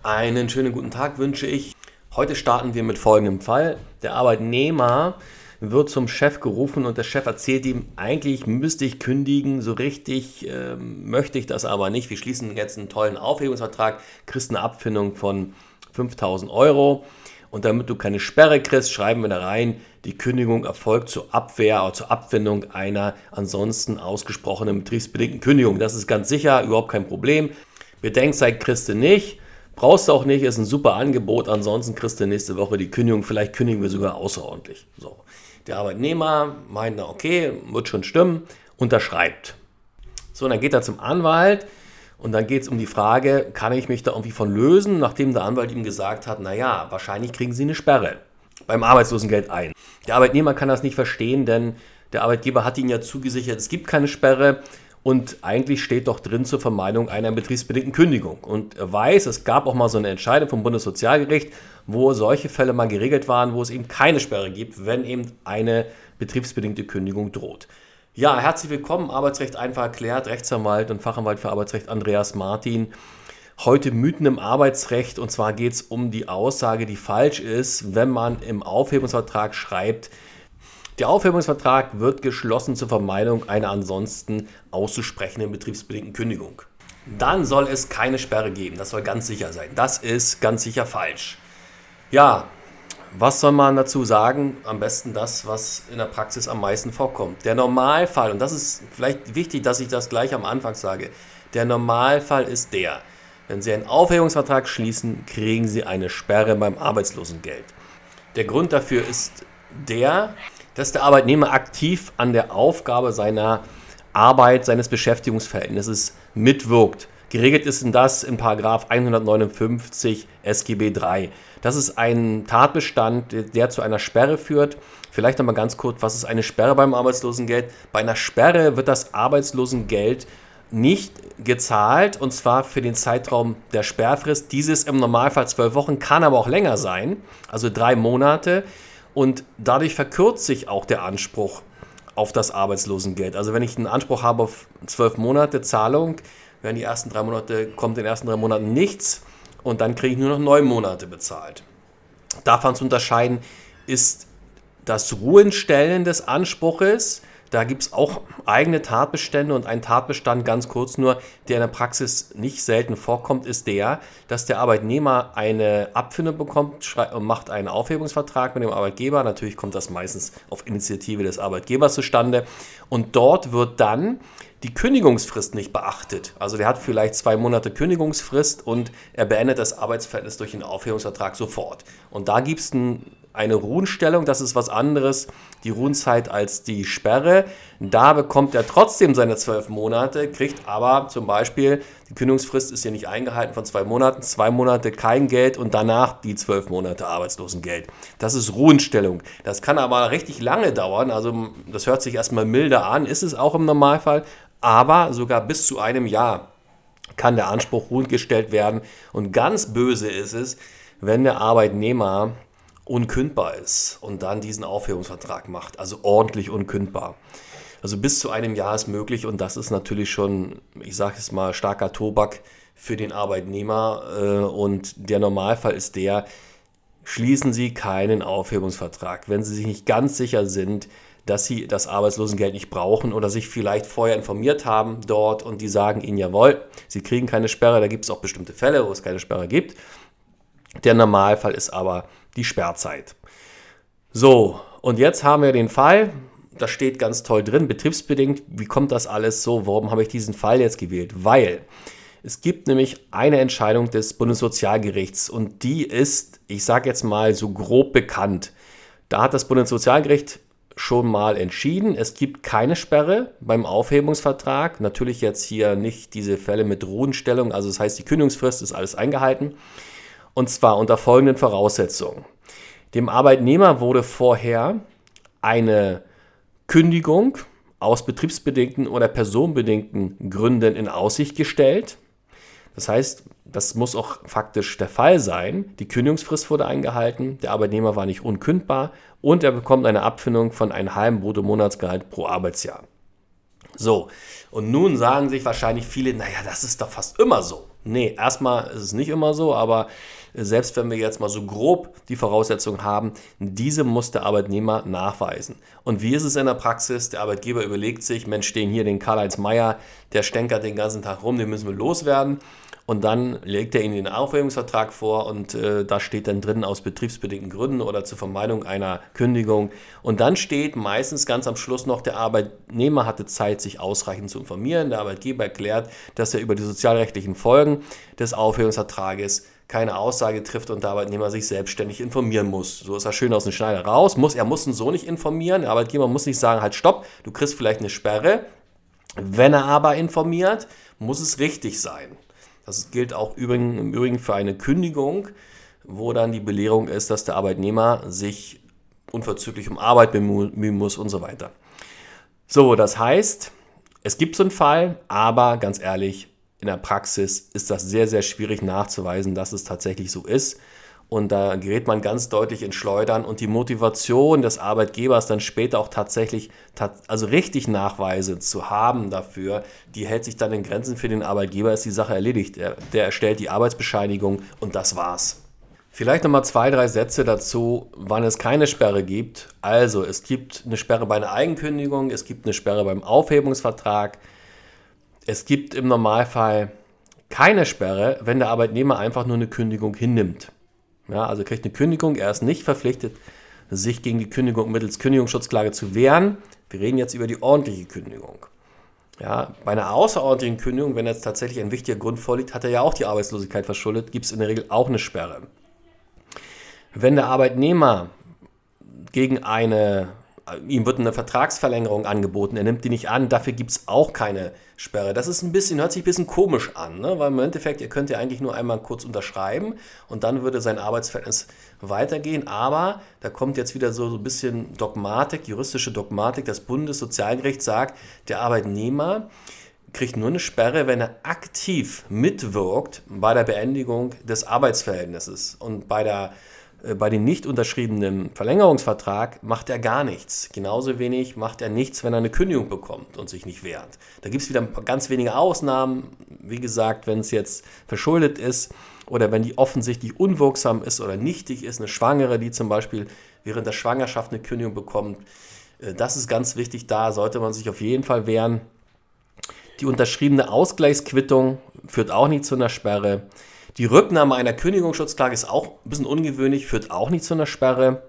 Einen schönen guten Tag wünsche ich. Heute starten wir mit folgendem Fall. Der Arbeitnehmer wird zum Chef gerufen und der Chef erzählt ihm, eigentlich müsste ich kündigen, so richtig möchte ich das aber nicht. Wir schließen jetzt einen tollen Aufhebungsvertrag, kriegst eine Abfindung von 5.000 Euro und damit du keine Sperre kriegst, schreiben wir da rein, die Kündigung erfolgt zur Abwehr oder zur Abfindung einer ansonsten ausgesprochenen betriebsbedingten Kündigung. Das ist ganz sicher, überhaupt kein Problem. Bedenkzeit kriegst du nicht. Brauchst du auch nicht, ist ein super Angebot, ansonsten kriegst du nächste Woche die Kündigung, vielleicht kündigen wir sogar außerordentlich. So. Der Arbeitnehmer meint, na okay, wird schon stimmen, unterschreibt. So, und dann geht er zum Anwalt und dann geht es um die Frage, kann ich mich da irgendwie von lösen, nachdem der Anwalt ihm gesagt hat, naja, wahrscheinlich kriegen Sie eine Sperre beim Arbeitslosengeld ein. Der Arbeitnehmer kann das nicht verstehen, denn der Arbeitgeber hat ihm ja zugesichert, es gibt keine Sperre. Und eigentlich steht doch drin zur Vermeidung einer betriebsbedingten Kündigung. Und er weiß, es gab auch mal so eine Entscheidung vom Bundessozialgericht, wo solche Fälle mal geregelt waren, wo es eben keine Sperre gibt, wenn eben eine betriebsbedingte Kündigung droht. Ja, herzlich willkommen, Arbeitsrecht einfach erklärt, Rechtsanwalt und Fachanwalt für Arbeitsrecht Andreas Martin. Heute Mythen im Arbeitsrecht, und zwar geht es um die Aussage, die falsch ist, wenn man im Aufhebungsvertrag schreibt, der Aufhebungsvertrag wird geschlossen zur Vermeidung einer ansonsten auszusprechenden betriebsbedingten Kündigung. Dann soll es keine Sperre geben, das soll ganz sicher sein. Das ist ganz sicher falsch. Ja, was soll man dazu sagen? Am besten das, was in der Praxis am meisten vorkommt. Der Normalfall, und das ist vielleicht wichtig, dass ich das gleich am Anfang sage, der Normalfall ist der, wenn Sie einen Aufhebungsvertrag schließen, kriegen Sie eine Sperre beim Arbeitslosengeld. Der Grund dafür ist der, dass der Arbeitnehmer aktiv an der Aufgabe seiner Arbeit, seines Beschäftigungsverhältnisses mitwirkt. Geregelt ist das in § 159 SGB III. Das ist ein Tatbestand, der zu einer Sperre führt. Vielleicht nochmal ganz kurz, was ist eine Sperre beim Arbeitslosengeld? Bei einer Sperre wird das Arbeitslosengeld nicht gezahlt, und zwar für den Zeitraum der Sperrfrist. Dieses im Normalfall 12 Wochen, kann aber auch länger sein, also 3 Monate. Und dadurch verkürzt sich auch der Anspruch auf das Arbeitslosengeld. Also wenn ich einen Anspruch habe auf 12 Monate Zahlung, kommt in den ersten 3 Monaten nichts und dann kriege ich nur noch 9 Monate bezahlt. Davon zu unterscheiden ist das Ruhenstellen des Anspruches. Da gibt es auch eigene Tatbestände, und ein Tatbestand, ganz kurz nur, der in der Praxis nicht selten vorkommt, ist der, dass der Arbeitnehmer eine Abfindung bekommt und macht einen Aufhebungsvertrag mit dem Arbeitgeber. Natürlich kommt das meistens auf Initiative des Arbeitgebers zustande, und dort wird dann die Kündigungsfrist nicht beachtet. Also der hat vielleicht 2 Monate Kündigungsfrist und er beendet das Arbeitsverhältnis durch den Aufhebungsvertrag sofort. Und da gibt es eine Ruhenstellung, das ist was anderes, die Ruhenzeit als die Sperre. Da bekommt er trotzdem seine 12 Monate, kriegt aber zum Beispiel, die Kündigungsfrist ist hier nicht eingehalten von 2 Monaten, 2 Monate kein Geld und danach die 12 Monate Arbeitslosengeld. Das ist Ruhenstellung. Das kann aber richtig lange dauern, also das hört sich erstmal milder an, ist es auch im Normalfall, aber sogar bis zu einem Jahr kann der Anspruch ruhend gestellt werden. Und ganz böse ist es, wenn der Arbeitnehmer unkündbar ist und dann diesen Aufhebungsvertrag macht, also ordentlich unkündbar. Also bis zu einem Jahr ist möglich, und das ist natürlich schon, ich sage es mal, starker Tobak für den Arbeitnehmer, und der Normalfall ist der, schließen Sie keinen Aufhebungsvertrag, wenn Sie sich nicht ganz sicher sind, dass Sie das Arbeitslosengeld nicht brauchen oder sich vielleicht vorher informiert haben dort und die sagen Ihnen, jawohl, Sie kriegen keine Sperre, da gibt es auch bestimmte Fälle, wo es keine Sperre gibt. Der Normalfall ist aber die Sperrzeit. So, und jetzt haben wir den Fall, da steht ganz toll drin, betriebsbedingt, wie kommt das alles so, warum habe ich diesen Fall jetzt gewählt? Weil es gibt nämlich eine Entscheidung des Bundessozialgerichts, und die ist, ich sage jetzt mal so grob bekannt. Da hat das Bundessozialgericht schon mal entschieden, es gibt keine Sperre beim Aufhebungsvertrag. Natürlich jetzt hier nicht diese Fälle mit Ruhenstellung, also das heißt, die Kündigungsfrist ist alles eingehalten. Und zwar unter folgenden Voraussetzungen. Dem Arbeitnehmer wurde vorher eine Kündigung aus betriebsbedingten oder personenbedingten Gründen in Aussicht gestellt. Das heißt, das muss auch faktisch der Fall sein. Die Kündigungsfrist wurde eingehalten, der Arbeitnehmer war nicht unkündbar und er bekommt eine Abfindung von einem halben Bruttomonatsgehalt pro Arbeitsjahr. So, und nun sagen sich wahrscheinlich viele, naja, das ist doch fast immer so. Nee, erstmal ist es nicht immer so, aber selbst wenn wir jetzt mal so grob die Voraussetzungen haben, diese muss der Arbeitnehmer nachweisen. Und wie ist es in der Praxis? Der Arbeitgeber überlegt sich, Mensch, stehen hier den Karl-Heinz Mayer, der stänkert den ganzen Tag rum, den müssen wir loswerden. Und dann legt er Ihnen den Aufhebungsvertrag vor und da steht dann drin aus betriebsbedingten Gründen oder zur Vermeidung einer Kündigung. Und dann steht meistens ganz am Schluss noch, der Arbeitnehmer hatte Zeit, sich ausreichend zu informieren. Der Arbeitgeber erklärt, dass er über die sozialrechtlichen Folgen des Aufhebungsvertrages keine Aussage trifft und der Arbeitnehmer sich selbstständig informieren muss. So ist er schön aus dem Schneider raus. Er muss ihn so nicht informieren. Der Arbeitgeber muss nicht sagen, halt stopp, du kriegst vielleicht eine Sperre. Wenn er aber informiert, muss es richtig sein. Das gilt auch im Übrigen für eine Kündigung, wo dann die Belehrung ist, dass der Arbeitnehmer sich unverzüglich um Arbeit bemühen muss und so weiter. So, das heißt, es gibt so einen Fall, aber ganz ehrlich, in der Praxis ist das sehr, sehr schwierig nachzuweisen, dass es tatsächlich so ist. Und da gerät man ganz deutlich in Schleudern und die Motivation des Arbeitgebers dann später auch tatsächlich, also richtig Nachweise zu haben dafür, die hält sich dann in Grenzen. Für den Arbeitgeber ist die Sache erledigt. Der erstellt die Arbeitsbescheinigung und das war's. Vielleicht nochmal 2, 3 Sätze dazu, wann es keine Sperre gibt. Also es gibt eine Sperre bei einer Eigenkündigung, es gibt eine Sperre beim Aufhebungsvertrag. Es gibt im Normalfall keine Sperre, wenn der Arbeitnehmer einfach nur eine Kündigung hinnimmt. Ja, also kriegt eine Kündigung, er ist nicht verpflichtet, sich gegen die Kündigung mittels Kündigungsschutzklage zu wehren. Wir reden jetzt über die ordentliche Kündigung. Ja, bei einer außerordentlichen Kündigung, wenn jetzt tatsächlich ein wichtiger Grund vorliegt, hat er ja auch die Arbeitslosigkeit verschuldet, gibt es in der Regel auch eine Sperre. Wenn der Arbeitnehmer ihm wird eine Vertragsverlängerung angeboten, er nimmt die nicht an, dafür gibt es auch keine Sperre. Das ist hört sich ein bisschen komisch an, ne? Weil im Endeffekt, ihr könnt ja eigentlich nur einmal kurz unterschreiben und dann würde sein Arbeitsverhältnis weitergehen, aber da kommt jetzt wieder so ein bisschen Dogmatik, juristische Dogmatik. Das Bundessozialgericht sagt, der Arbeitnehmer kriegt nur eine Sperre, wenn er aktiv mitwirkt bei der Beendigung des Arbeitsverhältnisses und bei dem nicht unterschriebenen Verlängerungsvertrag macht er gar nichts. Genauso wenig macht er nichts, wenn er eine Kündigung bekommt und sich nicht wehrt. Da gibt es wieder ganz wenige Ausnahmen. Wie gesagt, wenn es jetzt verschuldet ist oder wenn die offensichtlich unwirksam ist oder nichtig ist, eine Schwangere, die zum Beispiel während der Schwangerschaft eine Kündigung bekommt. Das ist ganz wichtig, da sollte man sich auf jeden Fall wehren. Die unterschriebene Ausgleichsquittung führt auch nicht zu einer Sperre. Die Rücknahme einer Kündigungsschutzklage ist auch ein bisschen ungewöhnlich, führt auch nicht zu einer Sperre.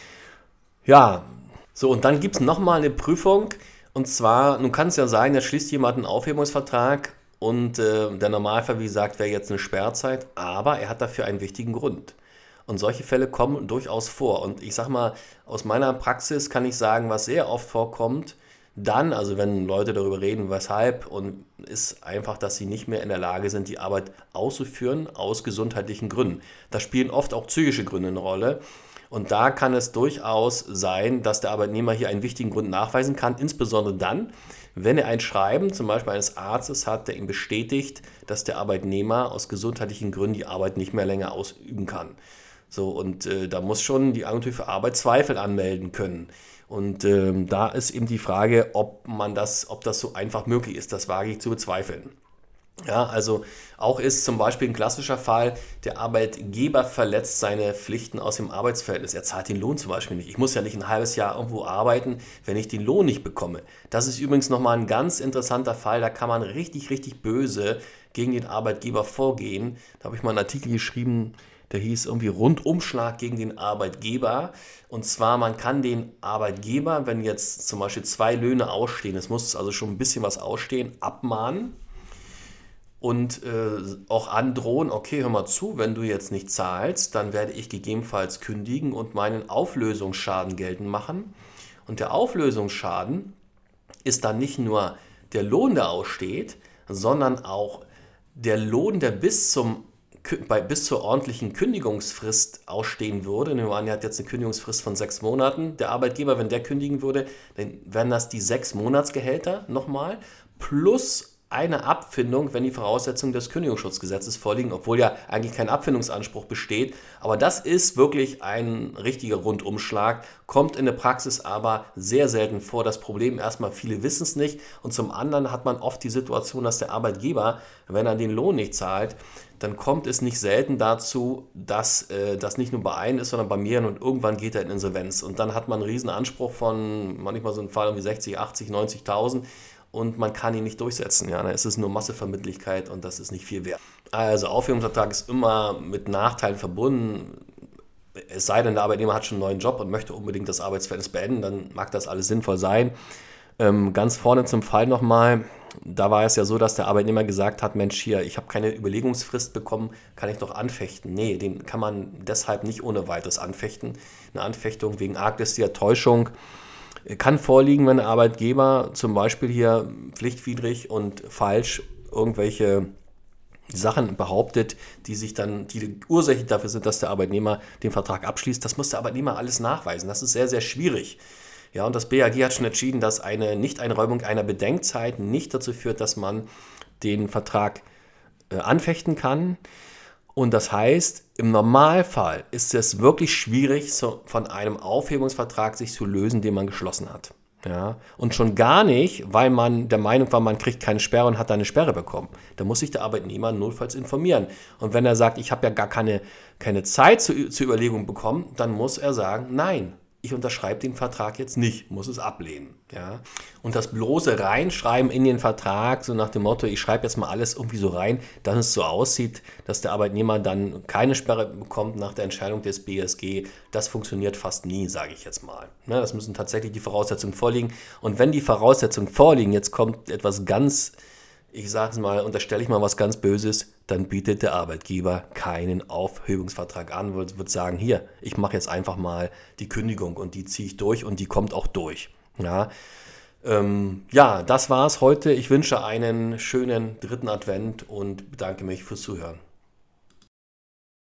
Ja, so und dann gibt es nochmal eine Prüfung. Und zwar, nun kann es ja sein, da schließt jemand einen Aufhebungsvertrag und der Normalfall, wie gesagt, wäre jetzt eine Sperrzeit, aber er hat dafür einen wichtigen Grund. Und solche Fälle kommen durchaus vor. Und ich sag mal, aus meiner Praxis kann ich sagen, was sehr oft vorkommt, dann, also wenn Leute darüber reden, weshalb, und ist einfach, dass sie nicht mehr in der Lage sind, die Arbeit auszuführen aus gesundheitlichen Gründen. Da spielen oft auch psychische Gründe eine Rolle. Und da kann es durchaus sein, dass der Arbeitnehmer hier einen wichtigen Grund nachweisen kann, insbesondere dann, wenn er ein Schreiben, zum Beispiel eines Arztes hat, der ihm bestätigt, dass der Arbeitnehmer aus gesundheitlichen Gründen die Arbeit nicht mehr länger ausüben kann. So, und da muss schon die Agentur für Arbeit Zweifel anmelden können. Und da ist eben die Frage, ob das so einfach möglich ist. Das wage ich zu bezweifeln. Ja, also auch ist zum Beispiel ein klassischer Fall, der Arbeitgeber verletzt seine Pflichten aus dem Arbeitsverhältnis. Er zahlt den Lohn zum Beispiel nicht. Ich muss ja nicht ein halbes Jahr irgendwo arbeiten, wenn ich den Lohn nicht bekomme. Das ist übrigens nochmal ein ganz interessanter Fall. Da kann man richtig, richtig böse gegen den Arbeitgeber vorgehen. Da habe ich mal einen Artikel geschrieben, der hieß irgendwie Rundumschlag gegen den Arbeitgeber. Und zwar, man kann den Arbeitgeber, wenn jetzt zum Beispiel 2 Löhne ausstehen, es muss also schon ein bisschen was ausstehen, abmahnen und auch androhen, okay, hör mal zu, wenn du jetzt nicht zahlst, dann werde ich gegebenenfalls kündigen und meinen Auflösungsschaden geltend machen. Und der Auflösungsschaden ist dann nicht nur der Lohn, der aussteht, sondern auch der Lohn, der bis zur ordentlichen Kündigungsfrist ausstehen würde. Nehmen wir an, er hat jetzt eine Kündigungsfrist von 6 Monaten. Der Arbeitgeber, wenn der kündigen würde, dann wären das die 6 Monatsgehälter nochmal plus eine Abfindung, wenn die Voraussetzungen des Kündigungsschutzgesetzes vorliegen, obwohl ja eigentlich kein Abfindungsanspruch besteht. Aber das ist wirklich ein richtiger Rundumschlag, kommt in der Praxis aber sehr selten vor. Das Problem erstmal, viele wissen es nicht und zum anderen hat man oft die Situation, dass der Arbeitgeber, wenn er den Lohn nicht zahlt, dann kommt es nicht selten dazu, dass das nicht nur bei einem ist, sondern bei mehreren und irgendwann geht er in Insolvenz. Und dann hat man einen riesen Anspruch von manchmal so einem Fall um die 60, 80, 90.000 und man kann ihn nicht durchsetzen. Ja, dann ist es nur Massevermittlichkeit und das ist nicht viel wert. Also Aufhebungsvertrag ist immer mit Nachteilen verbunden. Es sei denn, der Arbeitnehmer hat schon einen neuen Job und möchte unbedingt das Arbeitsverhältnis beenden, dann mag das alles sinnvoll sein. Ganz vorne zum Fall nochmal, da war es ja so, dass der Arbeitnehmer gesagt hat, Mensch, hier, ich habe keine Überlegungsfrist bekommen, kann ich doch anfechten. Nee, den kann man deshalb nicht ohne weiteres anfechten. Eine Anfechtung wegen arglistiger Täuschung kann vorliegen, wenn der Arbeitgeber zum Beispiel hier pflichtwidrig und falsch irgendwelche Sachen behauptet, die Ursache dafür sind, dass der Arbeitnehmer den Vertrag abschließt. Das muss der Arbeitnehmer alles nachweisen. Das ist sehr, sehr schwierig. Ja, und das BAG hat schon entschieden, dass eine Nichteinräumung einer Bedenkzeit nicht dazu führt, dass man den Vertrag anfechten kann. Und das heißt, im Normalfall ist es wirklich schwierig, von einem Aufhebungsvertrag sich zu lösen, den man geschlossen hat. Ja, und schon gar nicht, weil man der Meinung war, man kriegt keine Sperre und hat eine Sperre bekommen. Da muss sich der Arbeitnehmer notfalls informieren. Und wenn er sagt, ich habe ja gar keine Zeit zur Überlegung bekommen, dann muss er sagen, nein, ich unterschreibe den Vertrag jetzt nicht, muss es ablehnen. Ja? Und das bloße Reinschreiben in den Vertrag, so nach dem Motto, ich schreibe jetzt mal alles irgendwie so rein, dass es so aussieht, dass der Arbeitnehmer dann keine Sperre bekommt nach der Entscheidung des BSG, das funktioniert fast nie, sage ich jetzt mal. Ja, das müssen tatsächlich die Voraussetzungen vorliegen. Und wenn die Voraussetzungen vorliegen, jetzt kommt etwas ganz, ich sage es mal, unterstelle ich mal was ganz Böses, dann bietet der Arbeitgeber keinen Aufhebungsvertrag an, wird sagen, hier, ich mache jetzt einfach mal die Kündigung und die ziehe ich durch und die kommt auch durch. Ja, das war's heute. Ich wünsche einen schönen 3. Advent und bedanke mich fürs Zuhören.